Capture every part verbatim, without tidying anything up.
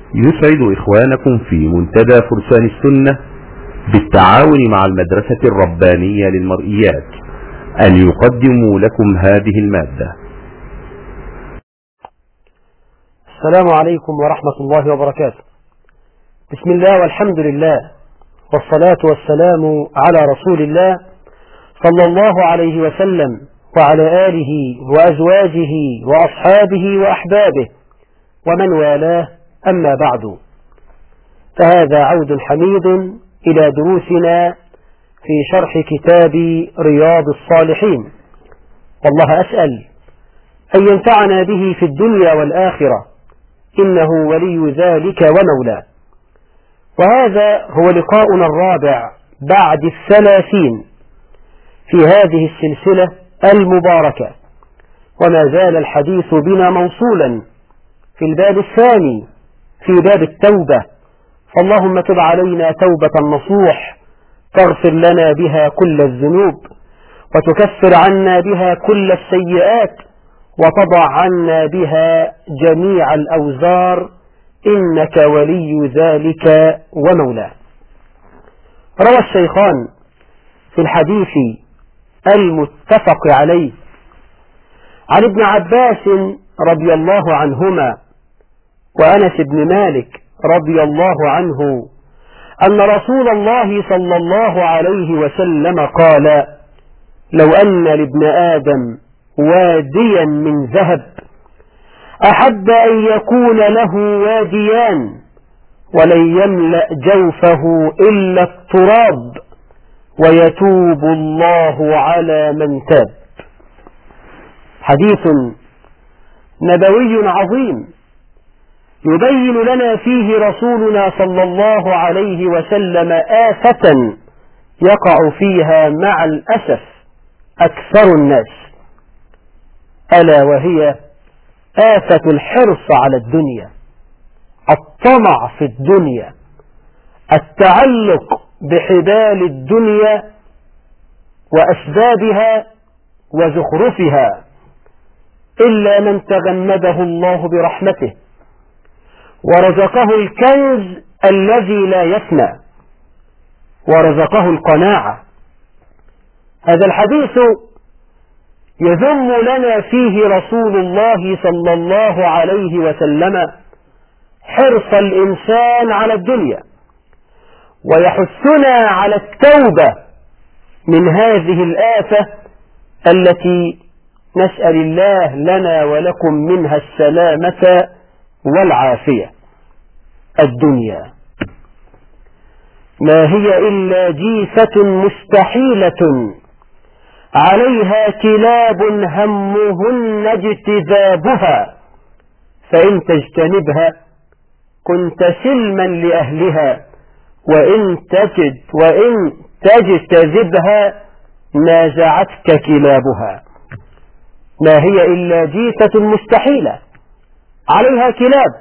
يسعد إخوانكم في منتدى فرسان السنة بالتعاون مع المدرسة الربانية للمرئيات أن يقدموا لكم هذه المادة. السلام عليكم ورحمة الله وبركاته. بسم الله والحمد لله والصلاة والسلام على رسول الله صلى الله عليه وسلم وعلى آله وأزواجه وأصحابه وأحبابه ومن والاه، أما بعد، فهذا عود حميد إلى دروسنا في شرح كتاب رياض الصالحين، والله أسأل أن ينفعنا به في الدنيا والآخرة، إنه ولي ذلك ومولاه. وهذا هو لقاؤنا الرابع بعد الثلاثين في هذه السلسلة المباركة، وما زال الحديث بنا موصولا في الباب الثاني في باب التوبة. فاللهم تب علينا توبة نصوح تغفر لنا بها كل الذنوب وتكفر عنا بها كل السيئات وتضع عنا بها جميع الأوزار، إنك ولي ذلك ومولاه. روى الشيخان في الحديث المتفق عليه عن ابن عباس رضي الله عنهما وأنس بن مالك رضي الله عنه أن رسول الله صلى الله عليه وسلم قال: لو أن لابن آدم واديا من ذهب أحب أن يكون له واديان ولن يملأ جوفه إلا التراب ويتوب الله على من تاب. حديث نبوي عظيم يبين لنا فيه رسولنا صلى الله عليه وسلم آفة يقع فيها مع الأسف أكثر الناس، ألا وهي آفة الحرص على الدنيا، الطمع في الدنيا، التعلق بحبال الدنيا وأسبابها وزخرفها، إلا من تغمده الله برحمته ورزقه الكنز الذي لا يفنى ورزقه القناعة. هذا الحديث يذم لنا فيه رسول الله صلى الله عليه وسلم حرص الإنسان على الدنيا، ويحثنا على التوبة من هذه الآفة التي نسأل الله لنا ولكم منها السلامة والعافية. الدنيا ما هي إلا جيفة مستحيلة عليها كلاب همهن اجتذابها، فإن تجتنبها كنت سلما لأهلها وإن تجد وإن تجتذبها نازعتك كلابها. ما هي إلا جيفة مستحيلة عليها كلاب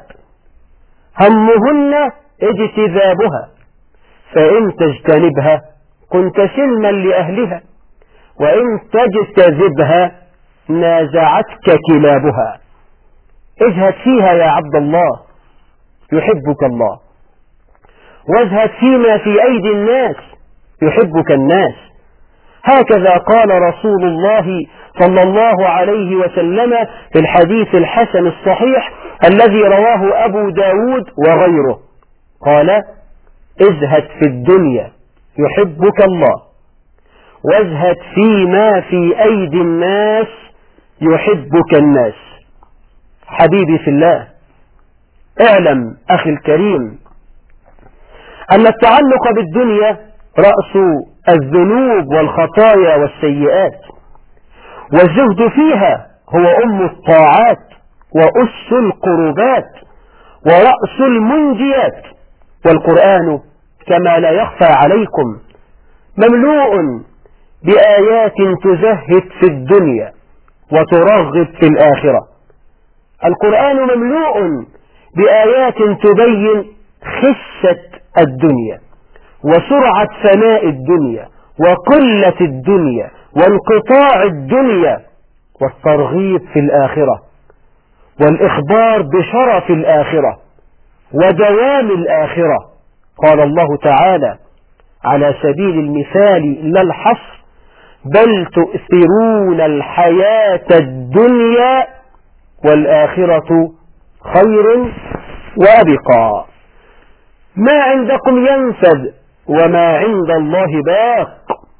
همهن اجتذابها، فإن تجتنبها كنت سلما لأهلها وإن تجتذبها نازعتك كلابها. اجهد فيها يا عبد الله يحبك الله، واجهد فيما في أيدي الناس يحبك الناس. هكذا قال رسول الله صلى الله عليه وسلم في الحديث الحسن الصحيح الذي رواه أبو داود وغيره، قال: ازهد في الدنيا يحبك الله، وازهد فيما في أيدي الناس يحبك الناس. حبيبي في الله، اعلم أخي الكريم أن التعلق بالدنيا رأس الذنوب والخطايا والسيئات، والزهد فيها هو أم الطاعات وأس القربات ورأس المنجيات. والقرآن كما لا يخفى عليكم مملوء بآيات تزهد في الدنيا وترغب في الآخرة. القرآن مملوء بآيات تبين خسة الدنيا وسرعة فناء الدنيا وقلة الدنيا وانقطاع الدنيا والترغيب في الآخرة والإخبار بشرف الآخرة ودوام الآخرة. قال الله تعالى على سبيل المثال لا الحصر: بل تؤثرون الحياة الدنيا والآخرة خير وأبقى. ما عندكم ينفد وما عند الله باق.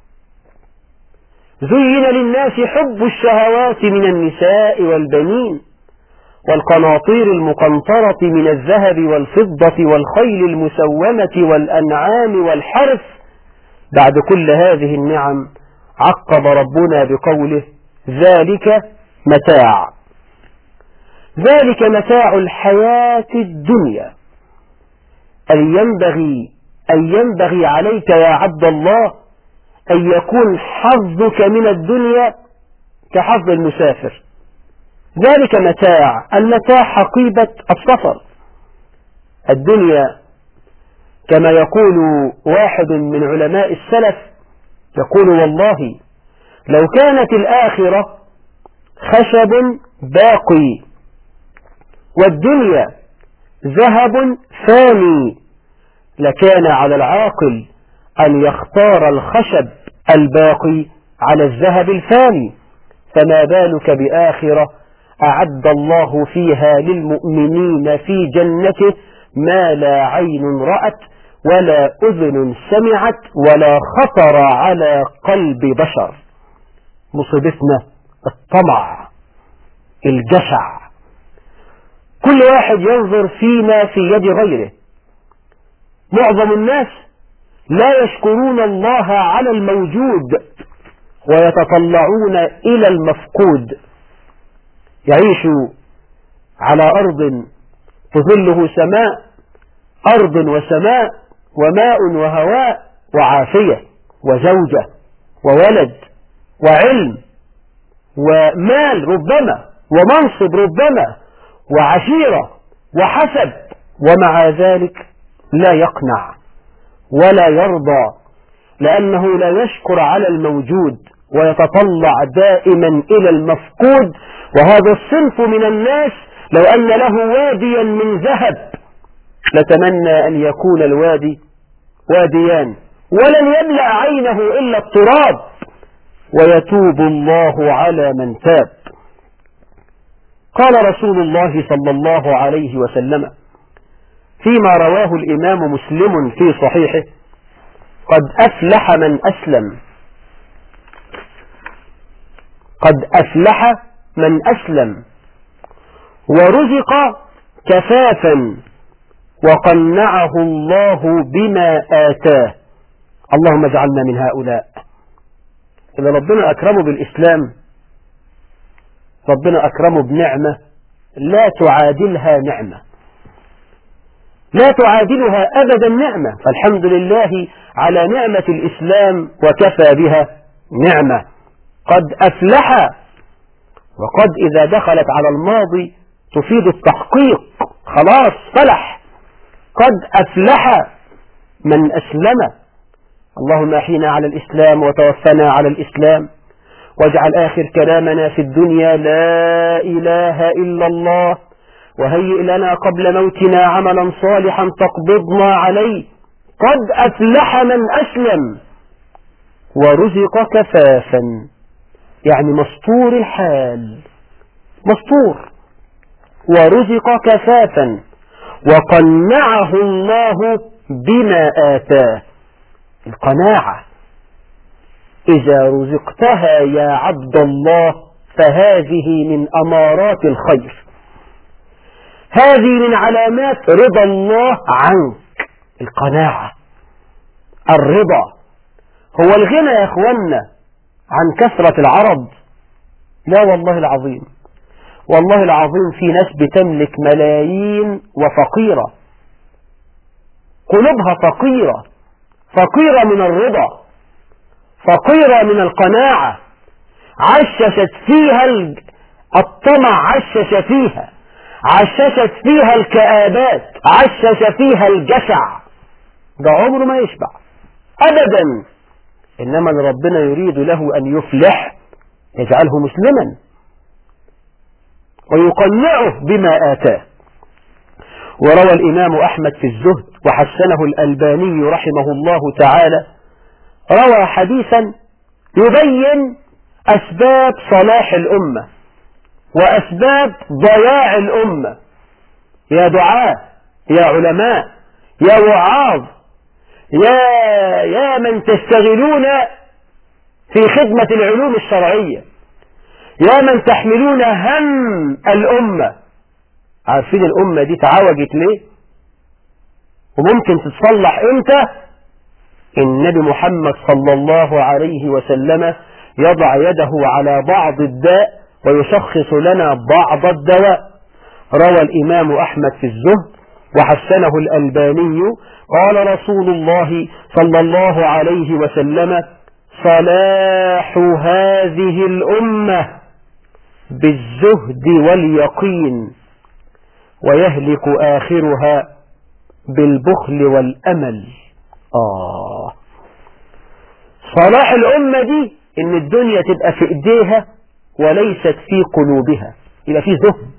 زين للناس حب الشهوات من النساء والبنين والقناطير المقنطرة من الذهب والفضة والخيل المسومة والأنعام والحرث. بعد كل هذه النعم عقب ربنا بقوله: ذلك متاع ذلك متاع الحياة الدنيا. أن ينبغي أن ينبغي عليك يا عبد الله أن يكون حظك من الدنيا كحظ المسافر. ذلك متاع. المتاع حقيبة السفر. الدنيا كما يقول واحد من علماء السلف، يقول: والله لو كانت الآخرة خشب باقي والدنيا ذهب فاني لكان على العاقل أن يختار الخشب الباقي على الذهب الفاني. فما بالك بآخرة أعد الله فيها للمؤمنين في جنته ما لا عين رأت ولا أذن سمعت ولا خطر على قلب بشر. مصيبتنا الطمع، الجشع، كل واحد ينظر فيما في يد غيره. معظم الناس لا يشكرون الله على الموجود ويتطلعون إلى المفقود. يعيش على أرض تظله سماء، أرض وسماء وماء وهواء وعافية وزوجة وولد وعلم ومال ربما ومنصب ربما وعشيرة وحسب، ومع ذلك لا يقنع ولا يرضى، لأنه لا يشكر على الموجود ويتطلع دائما إلى المفقود. وهذا الصنف من الناس لو أن له واديا من ذهب لتمنى أن يكون الوادي واديان ولن يملأ عينه إلا التراب، ويتوب الله على من تاب. قال رسول الله صلى الله عليه وسلم فيما رواه الإمام مسلم في صحيحه: قد أفلح من أسلم قد أفلح من أسلم ورزق كفافا وقنعه الله بما آتاه. اللهم اجعلنا من هؤلاء. إذا ربنا أكرمه بالإسلام، ربنا أكرمه بنعمة لا تعادلها نعمة، لا تعادلها أبدا نعمة. فالحمد لله على نعمة الإسلام وكفى بها نعمة. قد أفلح، وقد إذا دخلت على الماضي تفيد التحقيق، خلاص فلح. قد أفلح من أسلم. اللهم أحينا على الإسلام وتوفنا على الإسلام، واجعل آخر كلامنا في الدنيا لا إله إلا الله، وهيئ لنا قبل موتنا عملا صالحا تقبضنا عليه. قد أفلح من أسلم ورزق كفافا، يعني مستور الحال، مستور. ورزق كفافا وقنعه الله بما آتاه. القناعة إذا رزقتها يا عبد الله فهذه من أمارات الخير، هذه من علامات رضا الله عنك. القناعة، الرضا. هو الغنى يا أخوانا عن كثرة العرض؟ لا والله العظيم، والله العظيم في ناس بتملك ملايين وفقيرة، قلوبها فقيرة، فقيرة من الرضا، فقيرة من القناعة، عششت فيها الطمع، عشش فيها عششت فيها الكآبات، عشش فيها الجشع. ده عمره ما يشبع أبدا. إنما ربنا يريد له أن يفلح يجعله مسلما ويقنعه بما آتاه. وروى الإمام أحمد في الزهد وحسنه الألباني رحمه الله تعالى، روى حديثا يبين أسباب صلاح الأمة وأسباب ضياع الأمة. يا دعاة، يا علماء، يا وعاظ، يا يا من تشتغلون في خدمة العلوم الشرعية، يا من تحملون هم الأمة، عارفين الأمة دي تعوجت ليه وممكن تتصلح امتى؟ النبي محمد صلى الله عليه وسلم يضع يده على بعض الداء ويشخص لنا بعض الدواء. روى الإمام أحمد في الزهد وحسنه الألباني قال رسول الله صلى الله عليه وسلم: صلاح هذه الأمة بالزهد واليقين، ويهلك آخرها بالبخل والأمل. آه صلاح الأمة دي إن الدنيا تبقى في إيديها وليست في قلوبها، يبقى في زهد،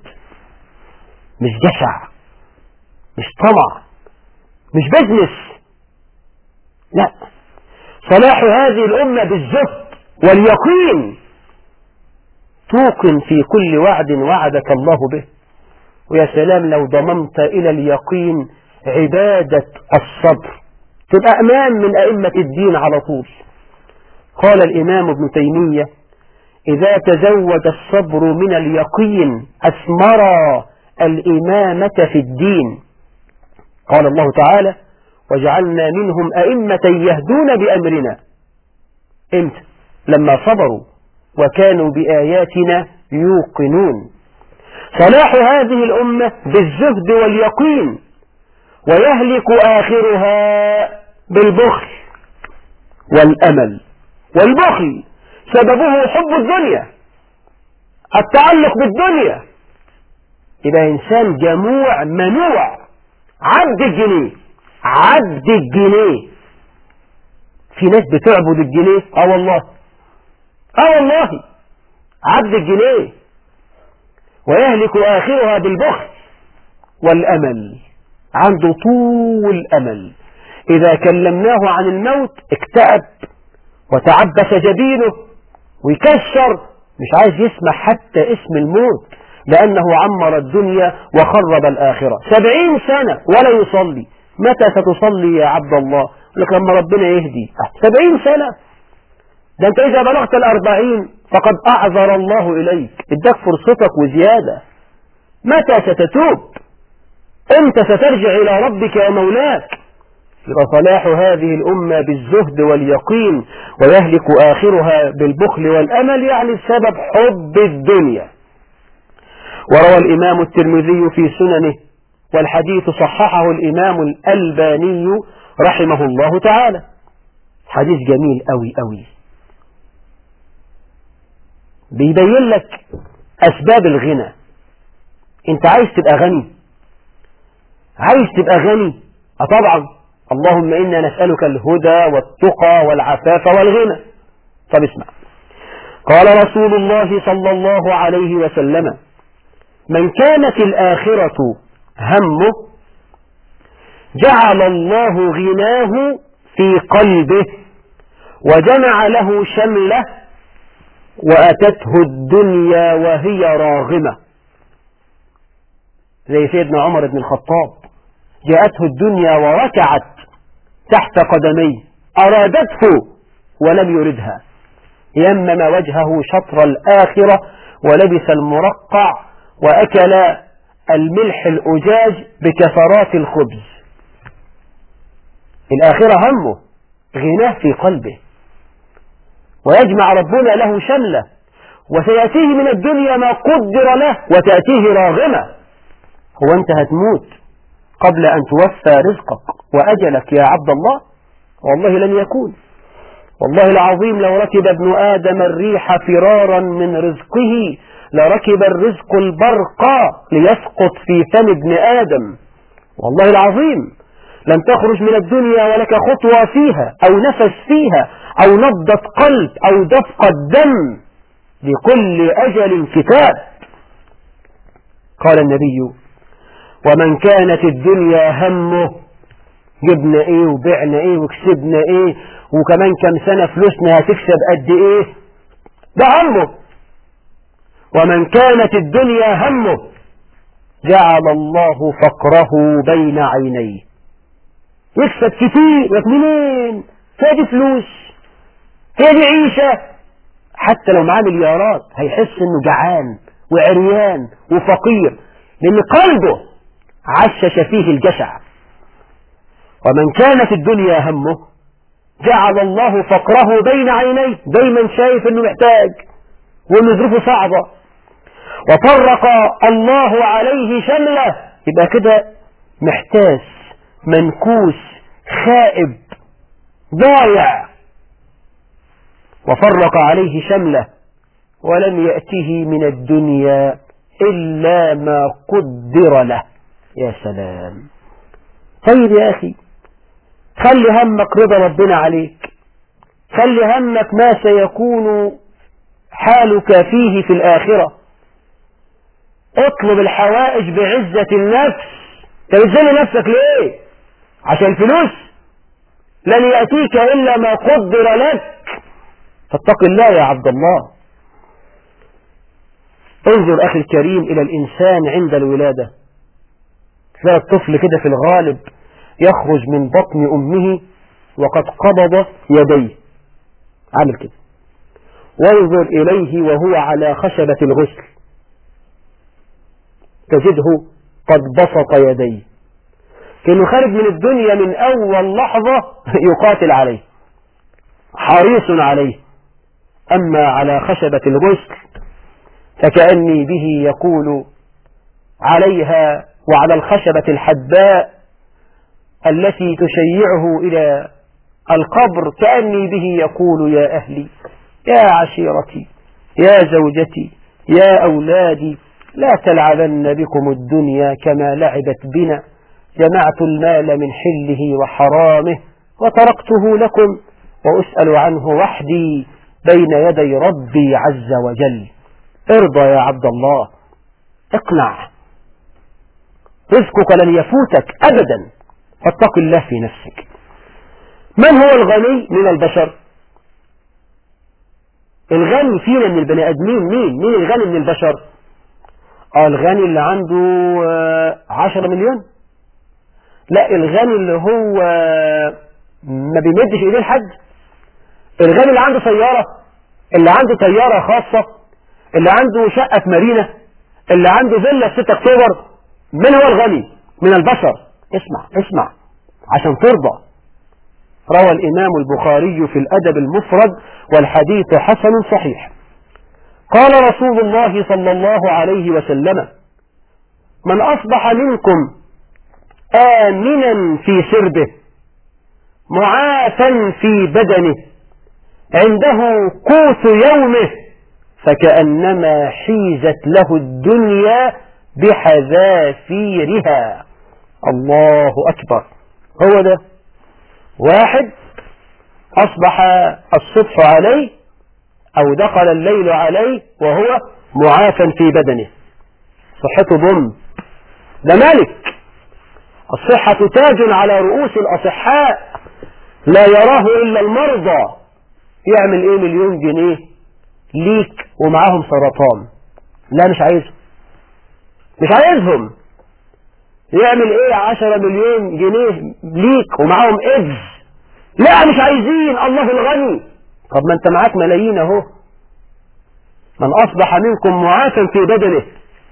مش جشع، مش طمع، مش بزنس، لا، صلاح هذه الأمة بالزهد واليقين، توقن في كل وعد وعدك الله به. ويا سلام لو ضممت إلى اليقين عبادة الصبر، تبقى أمام من أئمة الدين على طول. قال الإمام ابن تيمية: إذا تزود الصبر من اليقين أثمر الإمامة في الدين. قال الله تعالى: وجعلنا منهم أئمة يهدون بأمرنا. إمتى؟ لما صبروا وكانوا بآياتنا يوقنون. صلاح هذه الأمة بالزهد واليقين، ويهلك آخرها بالبخل والأمل. والبخل سببه حب الدنيا، التعلق بالدنيا، يبقى إنسان جموع منوع، عبد الجنيه، عبد الجنيه. في ناس بتعبد الجنيه، اه والله اه والله عبد الجنيه. ويهلك آخرها بالبخل والأمل، عنده طول أمل، إذا كلمناه عن الموت اكتئب وتعبس جبينه ويكسر، مش عايز يسمع حتى اسم الموت، لأنه عمر الدنيا وخرب الآخرة. سبعين سنة ولا يصلي، متى ستصلي يا عبد الله؟ لك لما ربنا يهدي. سبعين سنة، ده أنت إذا بلغت الأربعين فقد أعذر الله إليك، اداك فرصتك وزيادة. متى ستتوب؟ أنت سترجع إلى ربك ومولاك. يبقى صلاح هذه الأمة بالزهد واليقين، ويهلك آخرها بالبخل والأمل، يعني السبب حب الدنيا. وروى الإمام الترمذي في سننه، والحديث صححه الإمام الألباني رحمه الله تعالى، حديث جميل أوي أوي، بيبين لك أسباب الغنى. أنت عايز تبقى غني؟ عايز تبقى غني؟ أه طبعا، اللهم إنا نسألك الهدى والتقى والعفاف والغنى. طب اسمع، قال رسول الله صلى الله عليه وسلم: من كانت الآخرة همه جعل الله غناه في قلبه وجمع له شمله وأتته الدنيا وهي راغمة. زي سيدنا عمر بن الخطاب، جاءته الدنيا وركعت تحت قدميه، أرادته ولم يردها، يمم وجهه شطر الآخرة ولبس المرقع وأكل الملح الأجاج بكثرات الخبز. الآخرة همه، غناه في قلبه، ويجمع ربنا له شمله، وسيأتيه من الدنيا ما قدر له وتأتيه راغمة. هو أنت هتموت قبل أن توفى رزقك وأجلك يا عبد الله؟ والله لن يكون. والله العظيم لو ركب ابن آدم الريح فرارا من رزقه لركب الرزق البرق ليسقط في فم ابن آدم. والله العظيم لن تخرج من الدنيا ولك خطوة فيها أو نفس فيها أو نبضة قلب أو دفقة دم، لكل أجل كتاب. قال النبي: ومن كانت الدنيا همه جبنا ايه وبعنا ايه وكسبنا ايه وكمان كم سنة فلوسنا هتكسب قد ايه، ده همه. ومن كانت الدنيا همه جعل الله فقره بين عينيه، يكسب كتير لك منين، هي دي فلوس، هي دي عيشة. حتى لو معاه مليارات هيحس انه جعان وعريان وفقير، لان قلبه عشش فيه الجشع. ومن كانت الدنيا همه جعل الله فقره بين عينيه، دايما شايف انه محتاج وانه ظروفه صعبة. وفرق الله عليه شمله، يبقى كده محتاس منكوس خائب ضايع. وفرق عليه شمله ولم يأته من الدنيا إلا ما قدر له. يا سلام. طيب يا أخي، خلي همك رضا ربنا عليك، خلي همك ما سيكون حالك فيه في الآخرة. اطلب الحوائج بعزة النفس. تبذل نفسك ليه؟ عشان فلوس؟ لن يأتيك إلا ما قدر لك. فاتق الله يا عبد الله. انظر أخي الكريم إلى الإنسان عند الولادة، تلاقي الطفل كده في الغالب يخرج من بطن أمه وقد قبض يديه، عامل كده، وانظر إليه وهو على خشبة الغسل تجده قد بسط يديه، كأنه خارج من الدنيا من أول لحظة يقاتل عليه، حريص عليه. أما على خشبة الغسل فكأني به يقول عليها وعلى الخشبة الحدباء التي تشيعه إلى القبر، كأني به يقول يا أهلي يا عشيرتي يا زوجتي يا أولادي لا تلعبن بكم الدنيا كما لعبت بنا، جمعت المال من حله وحرامه وتركته لكم وأسأل عنه وحدي بين يدي ربي عز وجل. ارضى يا عبد الله، اقنع، رزقك لن يفوتك أبدا، فاتق الله في نفسك. من هو الغني من البشر؟ الغني فينا من البني آدمين مين؟ مين الغني من البشر؟ آه الغني اللي عنده عشرة مليون؟ لا، الغني اللي هو ما بيمدش ايديه لحد، الغني اللي عنده سيارة، اللي عنده طيارة خاصة، اللي عنده شقة في مارينا، اللي عنده فيلا في ستة أكتوبر. من هو الغني من البشر؟ اسمع اسمع عشان ترضى. روى الإمام البخاري في الأدب المفرد والحديث حسن صحيح، قال رسول الله صلى الله عليه وسلم: من أصبح منكم آمنا في سربه معافا في بدنه عنده قوت يومه فكأنما حيزت له الدنيا بحذافيرها. الله أكبر. هو ده واحد أصبح الصبح عليه أو دخل الليل عليه وهو معافا في بدنه، صحته ضم، ده ملك. الصحة تاج على رؤوس الأصحاء لا يراه إلا المرضى. يعمل إيه مليون جنيه ليك ومعاهم سرطان؟ لا مش عايزهم، مش عايزهم. يعمل إيه عشرة مليون جنيه ليك ومعاهم إيدز؟ لا مش عايزين. الله الغني. طب ما أنت معاك ملايين أهو. من أصبح منكم معافا في بدنه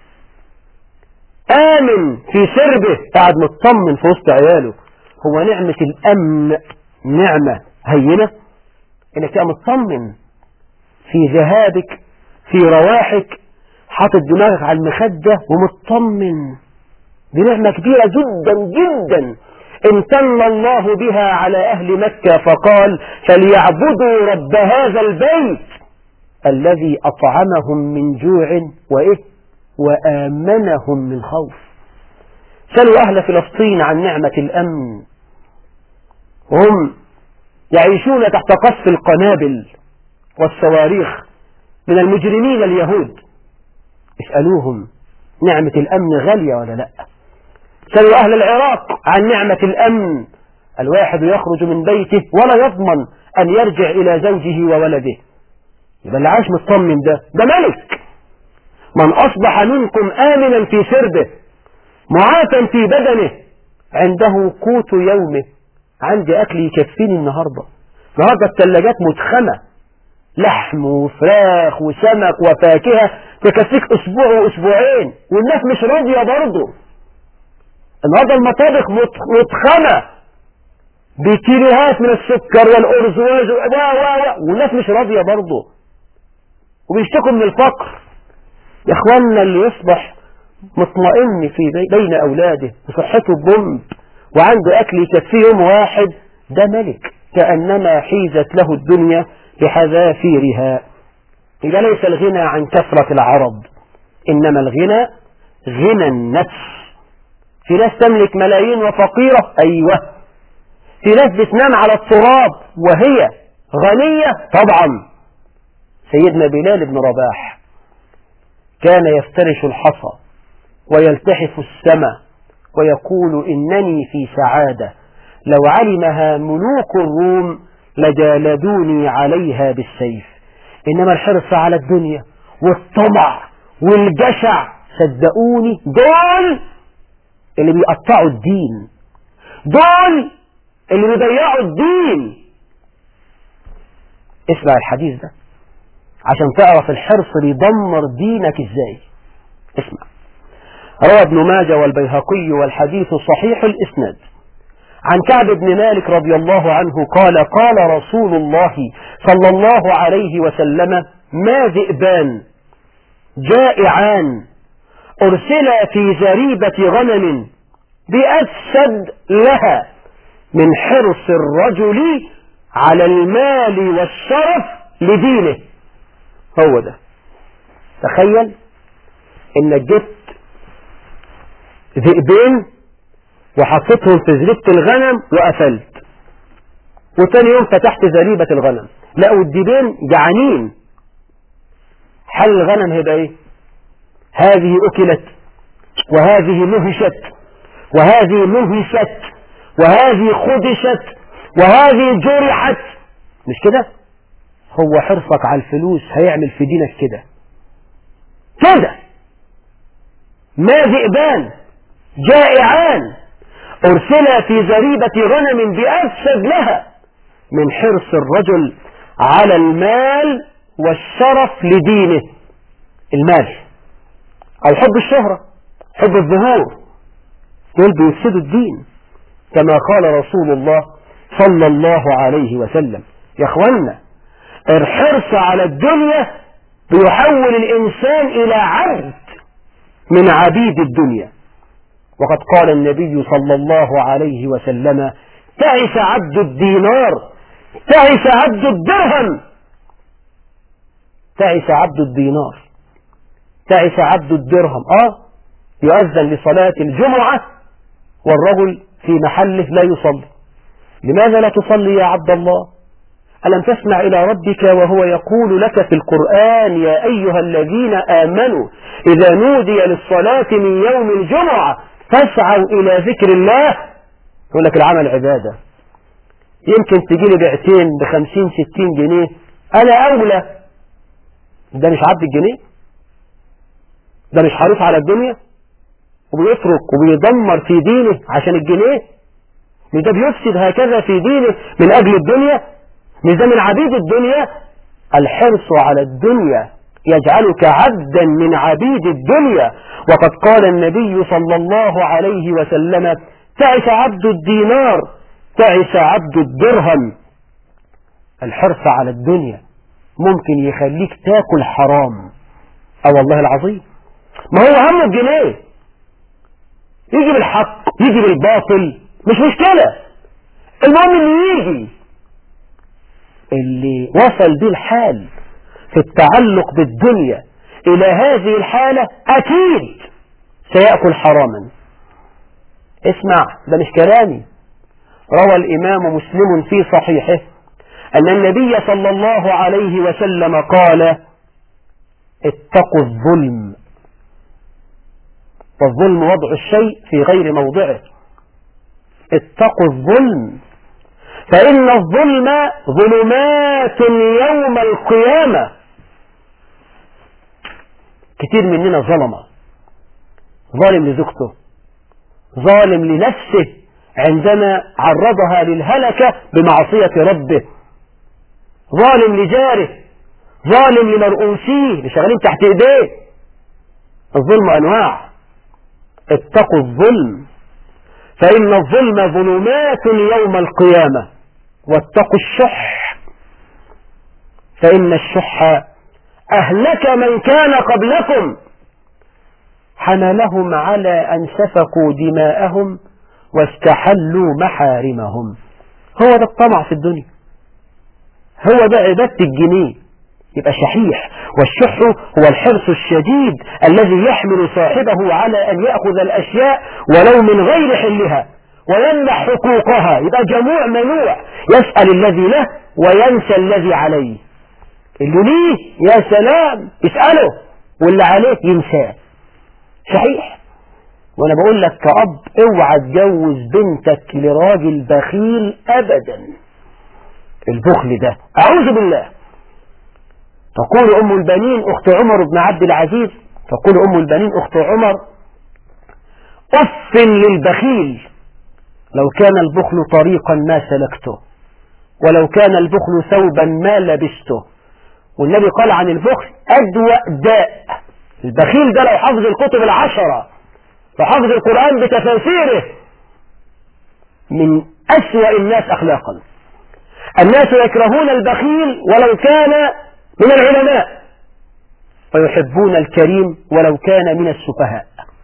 آمن في سربه، قاعد مطمن في وسط عياله. هو نعمة الأمن نعمة هينة؟ إنك تبقى مطمن في ذهابك في رواحك، حاطط دماغك على المخدة ومطمن، دي نعمة كبيرة جدا جدا امتن الله بها على أهل مكة فقال: فليعبدوا رب هذا البيت الذي أطعمهم من جوع وإيه وآمنهم من خوف. سألوا أهل فلسطين عن نعمة الأمن وهم يعيشون تحت قصف القنابل والصواريخ من المجرمين اليهود. اسألوهم نعمة الأمن غالية ولا لا؟ سألوا أهل العراق عن نعمة الأمن. الواحد يخرج من بيته ولا يضمن أن يرجع إلى زوجه وولده. يبقى اللي عاش مطمن ده ده ملك. من أصبح منكم آمنا في سربه معافا في بدنه عنده قوت يومه. عندي أكل يكفيني النهاردة. النهاردة الثلاجات مدخمة، لحم وفراخ وسمك وفاكهة تكفيك أسبوع وأسبوعين، والناس مش راضية برضه. النهاردة المطابخ مدخمة بكيلوهات من السكر والأرز والناس مش راضية برضه، وبيشتكوا من الفقر. يا اخواننا اللي يصبح مطمئن في بين أولاده وصحته بومب وعنده أكل يكفيه يوم واحد، ده ملك، كأنما حيزت له الدنيا بحذافيرها. إذا ليس الغنى عن كثرة العرض، إنما الغنى غنى النفس. في ناس تملك ملايين وفقيرة، أيوة. في ناس بتنام على التراب وهي غنية، طبعا. سيدنا بلال بن رباح كان يفترش الحصى ويلتحف السماء ويقول إنني في سعادة، لو علمها ملوك الروم لجالدوني عليها بالسيف. إنما الحرص على الدنيا والطمع والجشع، صدقوني دول اللي بيقطعوا الدين، دول اللي بيضيعوا الدين. اسمع الحديث ده عشان تعرف الحرص بيدمر دينك ازاي. اسمع. روى ابن ماجه والبيهقي والحديث صحيح الإسناد عن كعب بن مالك رضي الله عنه قال قال رسول الله صلى الله عليه وسلم ما ذئبان جائعان أرسلا في زريبة غنم بأفسد لها من حرص الرجل على المال والشرف لدينه. هو ده. تخيل انك جبت ذئبين وحطيتهم في زريبة الغنم وقفلت، وتاني يوم فتحت زريبة الغنم لقوا الذئبين جعانين. حل الغنم هيبقى ايه؟ هذه اكلت وهذه نهشت وهذه نهشت وهذه خدشت وهذه جرحت، مش كده؟ هو حرصك على الفلوس هيعمل في دينك كده كده. ما ذئبان جائعان أرسلا في زريبة غنم بأفسد لها من حرص الرجل على المال والشرف لدينه. المال أو حب الشهرة، حب الظهور، دول بيفسدوا الدين، كما قال رسول الله صلى الله عليه وسلم. يا اخوانا الحرص على الدنيا بيحول الإنسان إلى عبد من عبيد الدنيا. وقد قال النبي صلى الله عليه وسلم تعس عبد الدينار، تعس عبد الدرهم، تعس عبد الدينار، تعس عبد الدرهم. آه يؤذن لصلاة الجمعة والرجل في محله لا يصلي. لماذا لا تصلي يا عبد الله؟ ألم تسمع إلى ربك وهو يقول لك في القرآن يا أيها الذين آمنوا إذا نودي للصلاة من يوم الجمعة فاسعوا إلى ذكر الله. يقول لك العمل عبادة، يمكن تجيلي بعتين بخمسين ستين جنيه أنا أولى. ده مش عبد الجنيه؟ ده مش حريص على الدنيا وبيترك وبيدمر في دينه عشان الجنيه؟ مش ده بيفسد هكذا في دينه من أجل الدنيا؟ مش ده من عبيد الدنيا؟ الحرص على الدنيا يجعلك عبدا من عبيد الدنيا. وقد قال النبي صلى الله عليه وسلم تعس عبد الدينار، تعس عبد الدرهم. الحرص على الدنيا ممكن يخليك تاكل حرام. اه والله العظيم. ما هو هم الجنيه، يجي بالحق يجي بالباطل مش مشكلة، المهم انه يجي. اللي وصل بيه الحال في التعلق بالدنيا إلى هذه الحالة أكيد سيأكل حراما. اسمع، ده مش كلامي. روى الإمام مسلم في صحيحه أن النبي صلى الله عليه وسلم قال اتقوا الظلم والظلم وضع الشيء في غير موضعه. اتقوا الظلم فإن الظلم ظلمات يوم القيامة. كتير مننا ظلمة، ظالم لزوجته، ظالم لنفسه عندما عرضها للهلكة بمعصية ربه، ظالم لجاره، ظالم لمرؤوسيه اللي شغالين تحت ايديه. الظلم انواع. اتقوا الظلم فإن الظلم ظلمات يوم القيامة. واتقوا الشح فإن الشح أهلك من كان قبلكم حملهم على أن سفكوا دماءهم واستحلوا محارمهم. هو ده الطمع في الدنيا، هو ده عبادة الجنيه. يبقى شحيح. والشح هو الحرص الشديد الذي يحمل صاحبه على أن يأخذ الأشياء ولو من غير حلها ويمنح حقوقها. يبقى جموع منوع، يسأل الذي له وينسى الذي عليه. اللي ليه يا سلام يسأله، واللي عليه ينساه. شحيح. وانا بقول لك كأب اوعى تجوز بنتك لراجل بخيل ابدا. البخل ده اعوذ بالله. تقول ام البنين اخت عمر بن عبد العزيز، تقول ام البنين اخت عمر: اف للبخيل، لو كان البخل طريقا ما سلكته، ولو كان البخل ثوبا ما لبسته. والنبي قال عن البخل أدوأ داء. البخيل ده لو حفظ الكتب العشرة وحفظ القرآن بتفاسيره من أسوأ الناس أخلاقا. الناس يكرهون البخيل ولو كان من العلماء، ويحبون الكريم ولو كان من السفهاء.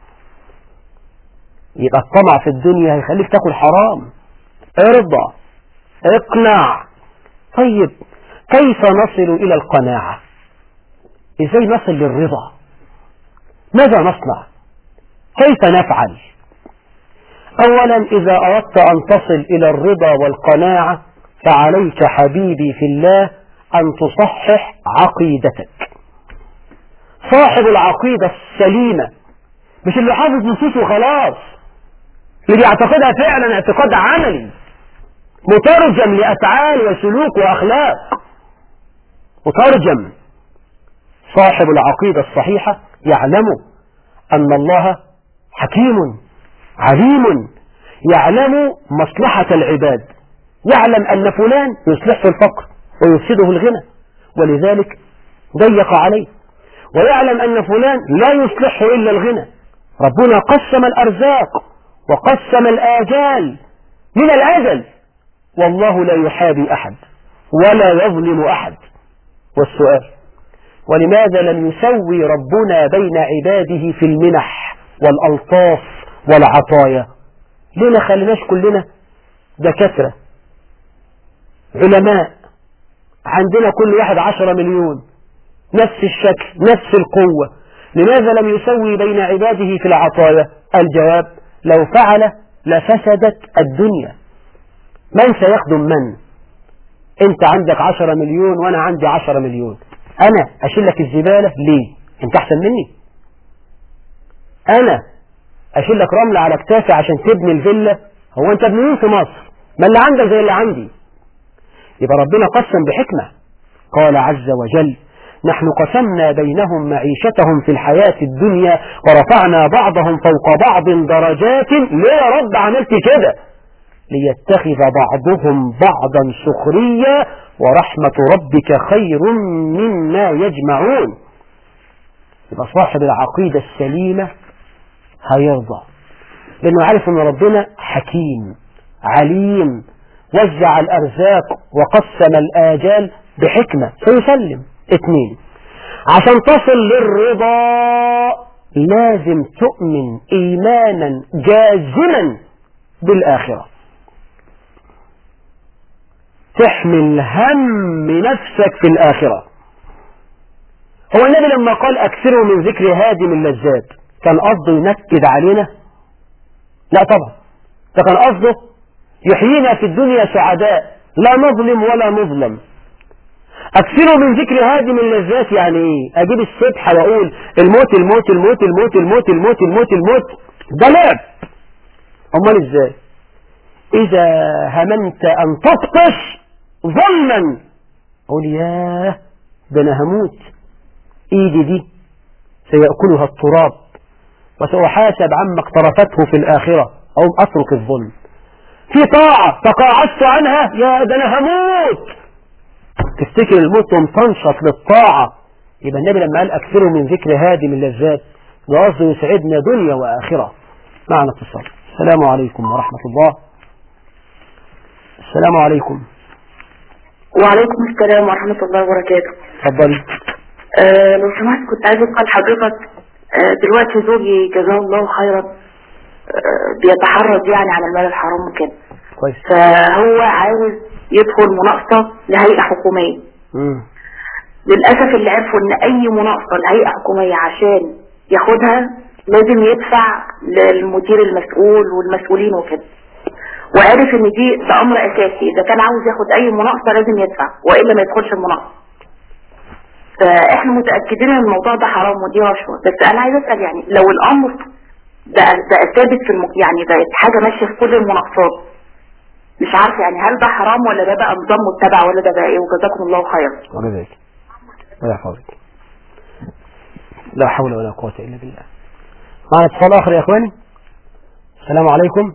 يبقى الطمع في الدنيا هيخليك تاكل حرام. ارضى، اقنع. طيب كيف نصل إلى القناعة؟ إزاي نصل للرضا؟ ماذا نصنع؟ كيف نفعل؟ أولا إذا أردت أن تصل إلى الرضا والقناعة فعليك حبيبي في الله أن تصحح عقيدتك. صاحب العقيدة السليمة مش اللي حافظ نصوص وخلاص، اللي بيعتقدها فعلا اعتقاد عملي مترجم لأفعال وسلوك وأخلاق، مترجم. صاحب العقيدة الصحيحة يعلم أن الله حكيم عليم، يعلم مصلحة العباد، يعلم أن فلان يصلحه الفقر ويفسده الغنى ولذلك ضيق عليه، ويعلم أن فلان لا يصلحه إلا الغنى. ربنا قسم الأرزاق وقسم الآجال من الأجل، والله لا يحابي أحد ولا يظلم أحد. والسؤال: ولماذا لم يسوي ربنا بين عباده في المنح والألطاف والعطايا؟ ليه ما خليناش كلنا دكاترة علماء، عندنا كل واحد عشرة مليون، نفس الشكل نفس القوة؟ لماذا لم يسوي بين عباده في العطايا؟ الجواب: لو فعل لفسدت الدنيا. من سيخدم من؟ انت عندك عشرة مليون وانا عندي عشرة مليون، انا اشيل لك الزبالة ليه؟ انت احسن مني؟ انا اشيل لك رملة على كتافي عشان تبني الفيلا؟ هو انت ابن مين في مصر؟ ما اللي عندك زي اللي عندي. يبقى ربنا قسم بحكمة. قال عز وجل: نحن قسمنا بينهم معيشتهم في الحياة الدنيا ورفعنا بعضهم فوق بعض درجات. ليه يا رب عملت كده؟ ليتخذ بعضهم بعضا سخريا ورحمة ربك خير مما يجمعون. يبقى صاحب العقيدة السليمة هيرضى، لأنه عارف أن ربنا حكيم عليم، وزع الأرزاق وقسم الآجال بحكمة، سيسلم. اثنين: عشان تصل للرضا لازم تؤمن إيمانا جازما بالآخرة، تحمل هم نفسك في الآخرة. هو النبي لما قال أكثروا من ذكر هادم اللذات كان قصده ينكد علينا؟ لا طبعا، ده كان قصده يحيينا في الدنيا سعداء لا نظلم ولا نظلم. أكثروا من ذكر هادم اللذات يعني إيه؟ أجيب السبحة وأقول الموت الموت الموت الموت الموت الموت الموت الموت ده لعب. أمال إزاي؟ إذا هممت أن تبطش ظلما قول ياه ده أنا هموت، إيدي دي سيأكلها التراب وسأحاسب عما اقترفته في الآخرة أو أترك الظلم. في طاعة تقاعدت عنها يا ده أنا هموت، تفتكر الموت ومتنشط للطاعة. يبقى النبي لما قال أكثروا من ذكر هادم اللذات ده قصده يسعدنا دنيا وآخرة. معنا اتصال. السلام عليكم ورحمة الله. السلام عليكم. وعليكم السلام ورحمة الله وبركاته. اتفضلي. أه لو سمحت كنت عايز اسال حضرتك، أه دلوقتي زوجي جزاه الله خيرا أه بيتحرز يعني على المال الحرام وكده. كويس. فهو عاوز يدخل مناقصة لهيئة حكومية. امم للأسف اللي عرفوا ان اي مناقصة لهيئة حكومية عشان ياخدها لازم يدفع للمدير المسؤول والمسؤولين وكده، وعرف ان دي ده امر اساسي، اذا كان عاوز ياخد اي مناقصة لازم يدفع والا ما يدخلش المناقصة. فاحنا متأكدين ان الموضوع ده حرام ودي رشوة. بس انا عايز اسأل يعني لو الامر بقى بقى ثابت في الم... يعني بقت حاجة ماشية في كل المناقصات، مش عارف يعني هل ده حرام ولا ده بقى نظام متبع ولا ده بقى ايه؟ وجزاكم الله خيرا. ولا ذلك ولا حولك لا حول ولا قوة الا بالله. معنا اتصال اخر يا اخواني. السلام عليكم.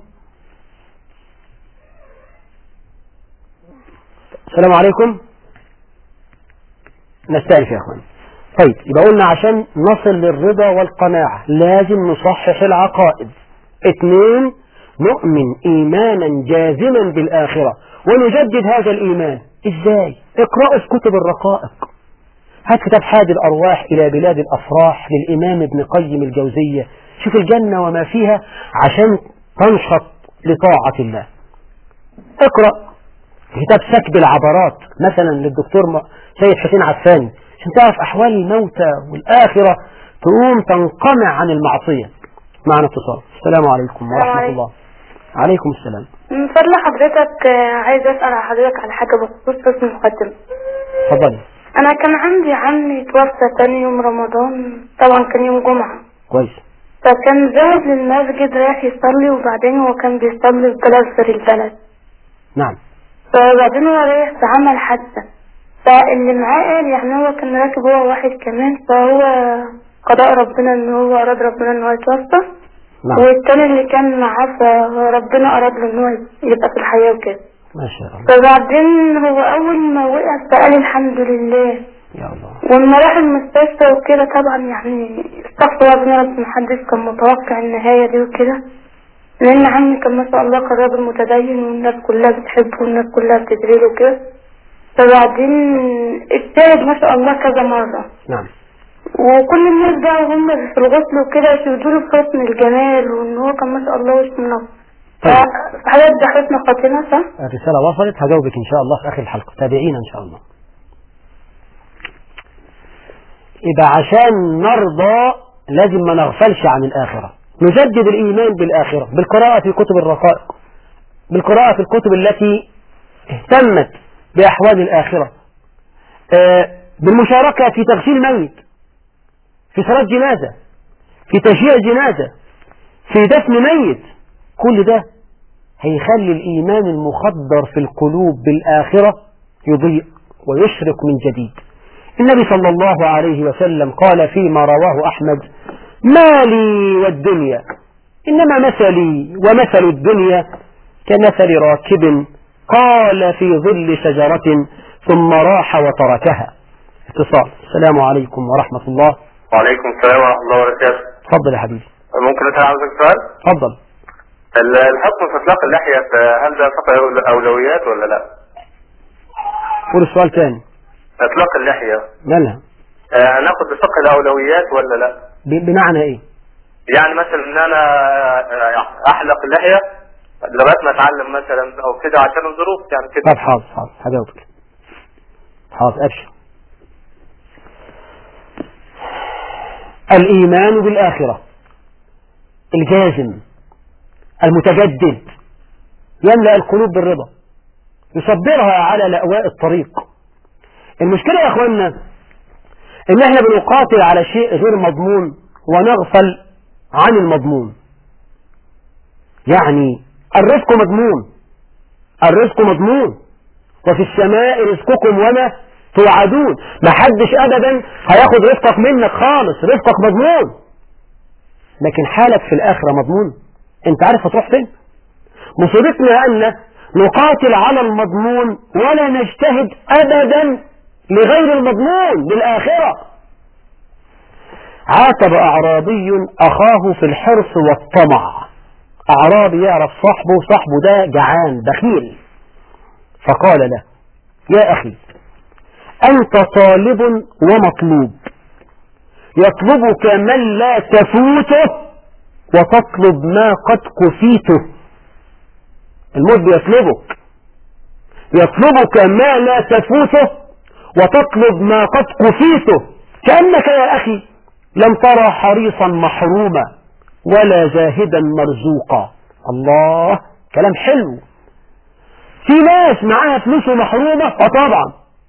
السلام عليكم. نستأنف يا اخواني. طيب يبقى قلنا عشان نصل للرضا والقناعة لازم نصحح العقائد. اثنين، نؤمن ايمانا جازما بالاخرة ونجدد هذا الايمان. ازاي؟ اقرأوا في كتب الرقائق. هات كتاب حاد الارواح الى بلاد الافراح للامام ابن قيم الجوزية، شوف الجنة وما فيها عشان تنشط لطاعة الله. اقرأ كتاب سكب العبرات مثلا للدكتور سيد حسين عفاني عشان تعرف احوال الموتى والاخرة تقوم تنقمع عن المعصية. معنا اتصال. السلام عليكم ورحمة الله. عليكم السلام. من فضل حضرتك عايز اسأل على حضرتك على حاجة بخصوص اسم المقدمة. اتفضلي. انا كان عندي عمي توفى تاني يوم رمضان، طبعا كان يوم جمعة. كويس. فكان ذهب للمسجد رايح يصلي، وبعدين هو كان بيصلي في بلد غير البلد. نعم. فبعدين هو رايح عمل حادثة، فاللي معاه قال يعني هو كان راكب هو واحد كمان، فهو قضاء ربنا ان هو اراد ربنا ان هو يتوفى. نعم. والتاني اللي كان معاه فربنا اراد له ان هو يبقى في الحياة وكده. ما شاء الله. فبعدين هو اول ما وقع فقال الحمد لله. يا الله. ولما راح المستشفى وكده طبعا يعني استغفر الله رب، محدش كان متوقع النهاية دي وكده، لان عمي كان ما شاء الله كان راجل متدين والناس كلها بتحبه والناس كلها بتدعي له كده. فبعدين اجتهد ما شاء الله كذا مرة. نعم. وكل الناس بقى وهم في الغسل وكده يشهدوا له بحسن الجمال وان هو كان ما شاء الله وش منور. طيب. فحضرتك ده حسن خاتمة صح؟ الرسالة وصلت، هجاوبك ان شاء الله في اخر الحلقة، تابعينا ان شاء الله. يبقى عشان نرضى لازم ما نغفلش عن الآخرة، نجدد الإيمان بالآخرة بالقراءة في كتب الرقائق، بالقراءة في الكتب التي اهتمت بأحوال الآخرة، آه بالمشاركة في تغسيل ميت، في صلاة جنازة، في تشييع جنازة، في دفن ميت. كل ده هيخلي الإيمان المخدر في القلوب بالآخرة يضيء ويشرق من جديد. النبي صلى الله عليه وسلم قال فيما رواه أحمد: ما لي والدنيا إنما مثلي ومثل الدنيا كمثل راكب قال في ظل شجرة ثم راح وتركها. اتصال. السلام عليكم ورحمة الله. وعليكم السلام ورحمة الله وبركاته. تفضل يا حبيبي. ممكن أسأل حضرتك سؤال؟ تفضل. الحكم في إطلاق اللحية هل ده فقه أولويات ولا لا؟ قول السؤال تاني. إطلاق اللحية مالها؟ آه ناخد بفقه الأولويات ولا لا؟ بمعنى إيه؟ يعني مثلا إن أنا أحلق اللحية لغاية ما أتعلم مثلا أو كده عشان الظروف يعني كده. طب حاضر حاضر هجاوبك. حاضر أبشر. الإيمان بالآخرة الجازم المتجدد يملأ القلوب بالرضا، يصبرها على لأواء الطريق. المشكلة يا اخوانا ان احنا بنقاتل على شيء غير مضمون ونغفل عن المضمون. يعني الرزق مضمون، الرزق مضمون، وفي السماء رزقكم وما توعدون. ما حدش ابدا هياخد رزقك منك خالص، رزقك مضمون. لكن حالك في الاخرة مضمون؟ انت عارف هتروح فين؟ مصيبتنا ان نقاتل على المضمون ولا نجتهد ابدا لغير المضمون للآخرة. عاتب أعرابي أخاه في الحرص والطمع. أعرابي يعرف صاحبه، صاحبه ده جعان بخيل، فقال له: يا أخي، أنت طالب ومطلوب، يطلبك من لا تفوته وتطلب ما قد كفيته. الموت بيطلبك، يطلبك ما لا تفوته وتطلب ما قد كفيته. كأنك يا أخي لم ترى حريصا محروما ولا زاهدا مرزوقا. الله، كلام حلو. في ناس معاها فلوس محرومة، وطبعا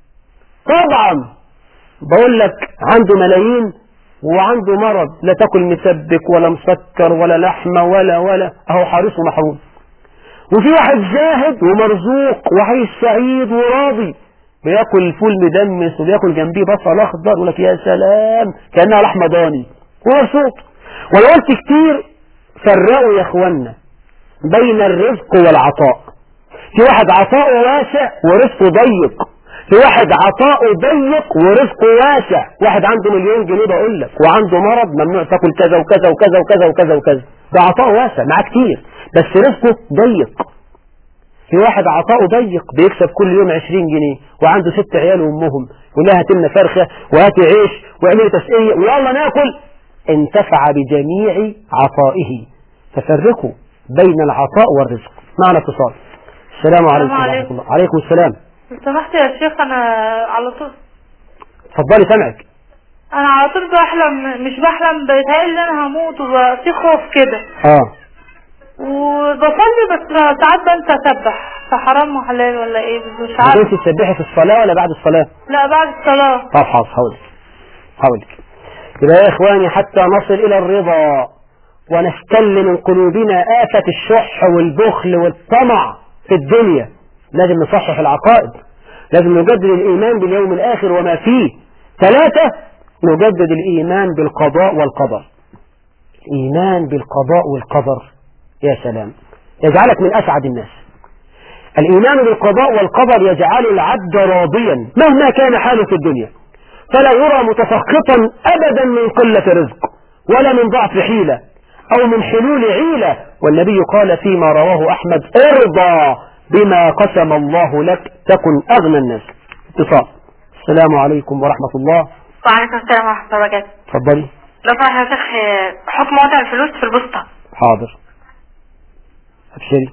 طبعا بقول لك عنده ملايين وعنده مرض، لا تاكل مسبك ولا مسكر ولا لحمة ولا ولا اهو حريص ومحروم. وفي واحد زاهد ومرزوق وعايش سعيد وراضي، بياكل فول مدمس وبياكل جنبيه بصل اخضر، يقول لك يا سلام كانها لحمه ضاني، ومبسوط. ولو قلت كتير فرقوا يا اخوانا بين الرزق والعطاء. في واحد عطاؤه واسع ورزقه ضيق، في واحد عطاؤه ضيق ورزقه واسع. واحد عنده مليون جنيه بقول لك وعنده مرض ممنوع تاكل كذا وكذا وكذا وكذا وكذا وكذا، ده عطاؤه واسع معاه كتير بس رزقه ضيق. في واحد عطاؤه ضيق بيكسب كل يوم عشرين جنيه وعنده ست عيال وامهم، يقول لها هات لنا فرخه وهاتي عيش واعملي تسقيه ويلا ناكل. انتفع بجميع عطائه. ففرقوا بين العطاء والرزق. معنا اتصال. السلام عليكم ورحمه الله. عليكم السلام. لو سمحت يا شيخ، انا على طول اتفضلي سامعك. انا على طول بحلم، مش بحلم، بيتهيألي ان انا هموت وبقى في خوف كده. اه وبصلي بس ساعات بنسى اسبح، فحرام وحلال ولا ايه مش عارف. بتنسي تسبحي في الصلاه ولا بعد الصلاه؟ لا بعد الصلاه. طب حاضر هقولك هقولك يبقى يا اخواني حتى نصل الى الرضا ونستل من قلوبنا آفة الشح والبخل والطمع في الدنيا، لازم نصحح العقائد، لازم نجدد الإيمان باليوم الآخر وما فيه. ثلاثة، نجدد الإيمان بالقضاء والقدر. الإيمان بالقضاء والقدر يا سلام يجعلك من أسعد الناس. الإيمان بالقضاء والقدر يجعل العبد راضيا مهما كان حاله في الدنيا، فلا يرى متسخطا أبدا من قلة رزق ولا من ضعف حيلة أو من حلول عيلة. والنبي قال فيما رواه أحمد: ارضى بما قسم الله لك تكن أغنى الناس. اتصال. السلام عليكم ورحمة الله. وعليكم السلام ورحمة الله وبركاته. اتفضلي. لو سمحت يا شيخ، حكم وضع الفلوس في البوسطة. حاضر ابشري.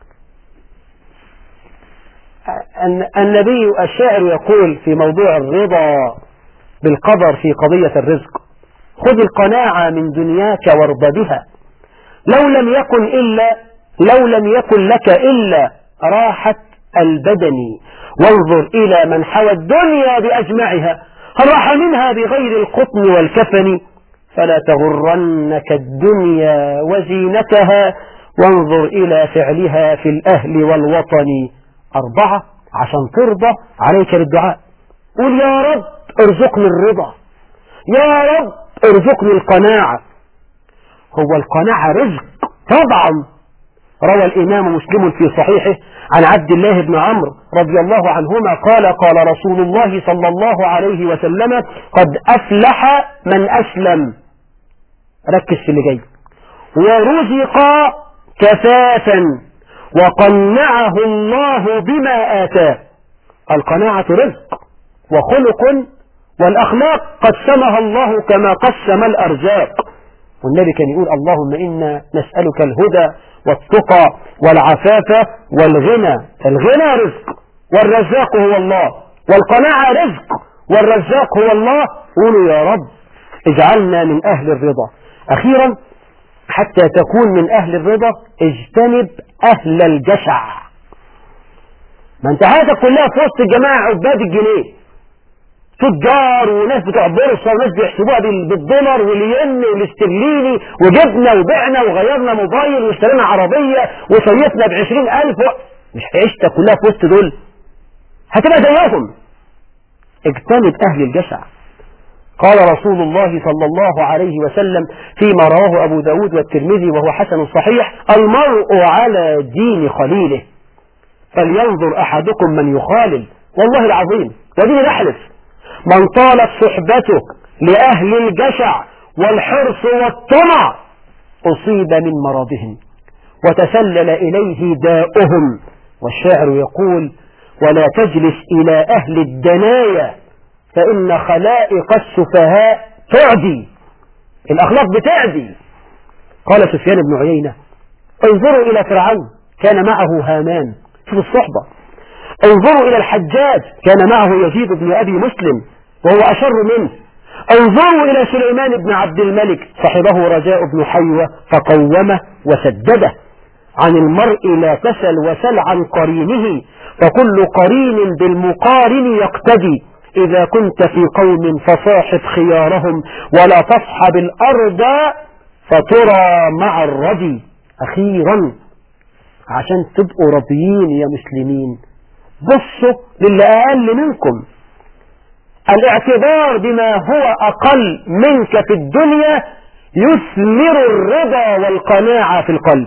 النبي الشاعر يقول في موضوع الرضا بالقدر في قضية الرزق: خذ القناعة من دنياك وارض بها، لو لم يكن إلا لو لم يكن لك إلا راحة البدن، وانظر إلى من حوى الدنيا بأجمعها، هل راح منها بغير القطن والكفن، فلا تغرنك الدنيا وزينتها، وانظر إلى فعلها في الأهل والوطن. أربعة عشان ترضى عليك بالدعاء. قل يا رب ارزقني الرضا، يا رب ارزقني القناعة. هو القناعة رزق طبعا. روى الإمام مسلم في صحيحه عن عبد الله بن عمرو رضي الله عنهما قال: قال رسول الله صلى الله عليه وسلم: قد أفلح من أسلم. ركز في اللي جاي. ورزق كفافا وقنعه الله بما آتاه. القناعة رزق وخلق، والأخلاق قسمها الله كما قسم الأرزاق. والنبي كان يقول: اللهم إنا نسألك الهدى والتقى والعفاف والغنى. الغنى رزق والرزاق هو الله، والقناعة رزق والرزاق هو الله. قولوا يا رب اجعلنا من أهل الرضا. أخيرا، حتى تكون من أهل الرضا اجتنب أهل الجشع. ما انت حياتك كلها في وسط الجماعة عباد الجنيه، تجار وناس بتوع بورصة وناس بيحسبوها بالدولار والين والاسترليني، وجبنا وبعنا وغيرنا موبايل واشترينا عربية وصيفنا بعشرين ألف و... مش عيشتك كلها في وسط دول؟ هتبقى زيهم. اجتنب أهل الجشع. قال رسول الله صلى الله عليه وسلم فيما رواه أبو داود والترمذي وهو حسن صحيح: المرء على دين خليله فلينظر أحدكم من يخالل. والله العظيم ودين نحلف، من طالت صحبتك لأهل الجشع والحرص والطمع أصيب من مرضهم وتسلل إليه داؤهم. والشاعر يقول: ولا تجلس إلى أهل الدنايا فإن خلائق السفهاء تعدي. الأخلاق بتعدي. قال سفيان بن عيينة: انظروا إلى فرعون كان معه هامان في الصحبة، انظروا إلى الحجاج كان معه يزيد بن أبي مسلم وهو أشر منه، انظروا إلى سليمان بن عبد الملك صحبه رجاء بن حيوة فقومه وسدده. عن المرء لا تسل وسل عن قرينه فكل قرين بالمقارن يقتدي. إذا كنت في قوم فصاحب خيارهم ولا تصحب الأرض فترى مع الردي. أخيرا عشان تبقوا راضيين يا مسلمين بصوا للي أقل منكم. الاعتبار بما هو أقل منك في الدنيا يثمر الرضا والقناعة في القلب.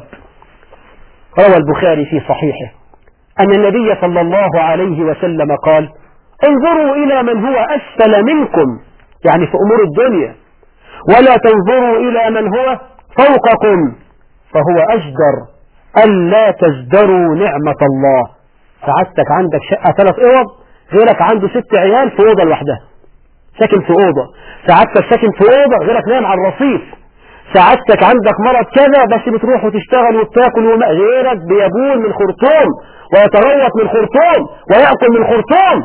روى البخاري في صحيحه أن النبي صلى الله عليه وسلم قال: انظروا إلى من هو أسفل منكم، يعني في أمور الدنيا، ولا تنظروا إلى من هو فوقكم فهو أجدر ألا تزدروا نعمة الله. سعادتك عندك شقة ثلاث أوض، غيرك عنده ست عيال في أوضة لوحدها ساكن في أوضة. سعادتك ساكن في أوضة، غيرك نايم على الرصيف. سعادتك عندك مرض كذا بس بتروح وتشتغل وبتاكل وما، غيرك بيبول من خرطوم ويتروط من خرطوم ويأكل من خرطوم.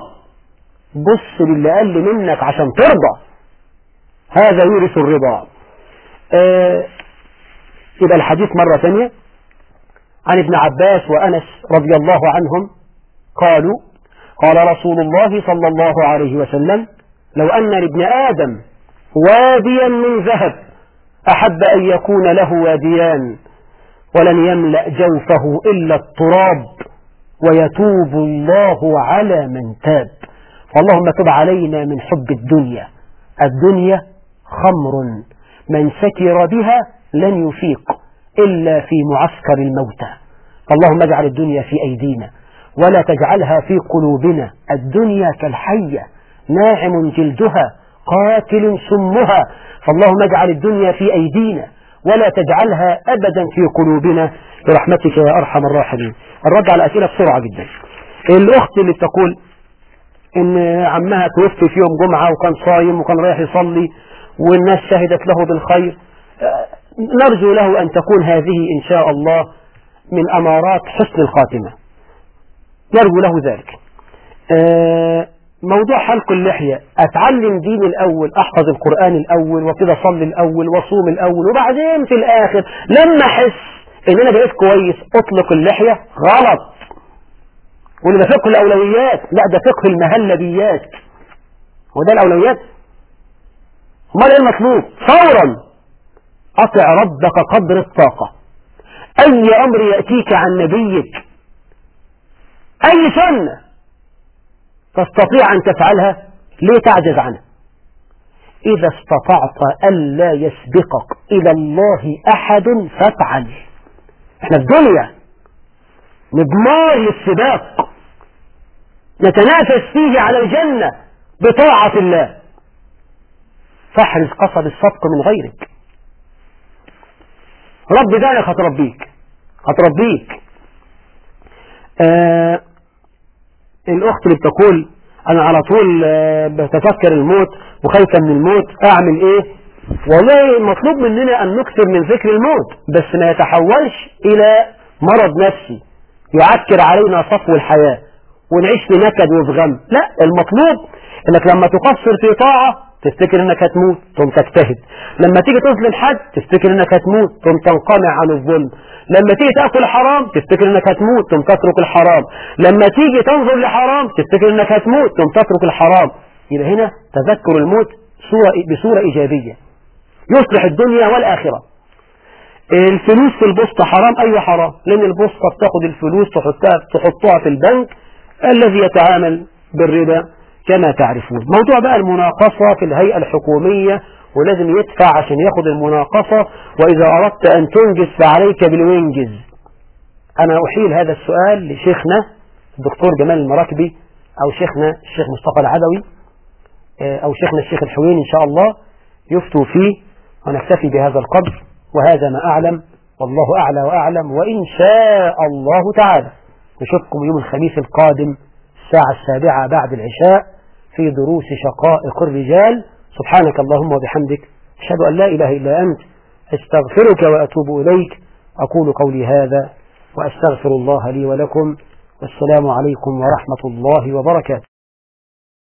بص للي أقل منك عشان ترضى، هذا يورث الرضا. آه يبقى الحديث مرة ثانية عن ابن عباس وأنس رضي الله عنهم قالوا: قال رسول الله صلى الله عليه وسلم: لو أن لابن آدم واديا من ذهب أحب أن يكون له واديان ولن يملأ جوفه إلا التراب ويتوب الله على من تاب. اللهم تب علينا من حب الدنيا. الدنيا خمر من سكر بها لن يفيق إلا في معسكر الموتى. اللهم اجعل الدنيا في أيدينا ولا تجعلها في قلوبنا. الدنيا كالحية ناعم جلدها قاتل سمها، فاللهم اجعل الدنيا في أيدينا ولا تجعلها أبدا في قلوبنا برحمتك يا أرحم الراحمين. الرد على الأسئلة بسرعة جدا. الأخت اللي بتقول إن عمها توفي في يوم جمعة وكان صايم وكان رايح يصلي والناس شهدت له بالخير، نرجو له أن تكون هذه إن شاء الله من أمارات حسن الخاتمة، نرجو له ذلك. موضوع حلق اللحية، أتعلم دين الأول، أحفظ القرآن الأول وكده أصلي الأول وصوم الأول، وبعدين في الآخر لما أحس إن أنا بقيت كويس أطلق اللحية. غلط. وده فقه الأولويات، لا ده فقه المهلبيات. وده الأولويات. امال ايه المطلوب؟ فورا أطع ربك قدر الطاقة. أي أمر يأتيك عن نبيك، أي سنة تستطيع أن تفعلها، ليه تعجز عنها؟ إذا استطعت ألا يسبقك إلى الله أحد فافعل. احنا في دنيا مضمار للسباق نتنافس فيه على الجنة بطاعة الله، فاحرز قصب الصدق من غيرك. رب دانك هتربيك هتربيك آه الأخت اللي بتقول أنا على طول آه بتفكر الموت وخايفة من الموت، أعمل إيه؟ والله مطلوب مننا أن نكثر من ذكر الموت، بس ما يتحولش إلى مرض نفسي يعكر علينا صفو الحياة ونعيش في نكد وفي غم. لا، المطلوب انك لما تقصر في طاعة تفتكر انك هتموت ثم تجتهد، لما تيجي تظلم حد تفتكر انك هتموت ثم تنقمع عن الظلم، لما تيجي تأكل حرام تفتكر انك هتموت ثم تترك الحرام، لما تيجي تنظر لحرام تفتكر انك هتموت ثم تترك الحرام. يبقى هنا تذكر الموت صورة بصورة إيجابية يصلح الدنيا والآخرة. الفلوس في البوسطة حرام؟ أيوة حرام، لأن البوسطة بتاخد الفلوس تحطها, تحطها في البنك الذي يتعامل بالربا كما تعرفون. موضوع بقى المناقصة في الهيئة الحكومية ولازم يدفع عشان ياخد المناقصة، وإذا أردت أن تنجز فعليك بالوينجز. أنا أحيل هذا السؤال لشيخنا الدكتور جمال المراكبي أو شيخنا الشيخ مصطفى العدوي أو شيخنا الشيخ الحويني إن شاء الله يفتوا فيه، ونكتفي بهذا القدر، وهذا ما أعلم والله أعلى وأعلم. وإن شاء الله تعالى نشوفكم يوم الخميس القادم الساعة السابعة بعد العشاء في دروس شقائق الرجال. سبحانك اللهم وبحمدك أشهد أن لا إله إلا أنت استغفرك وأتوب إليك. أقول قولي هذا وأستغفر الله لي ولكم، والسلام عليكم ورحمة الله وبركاته.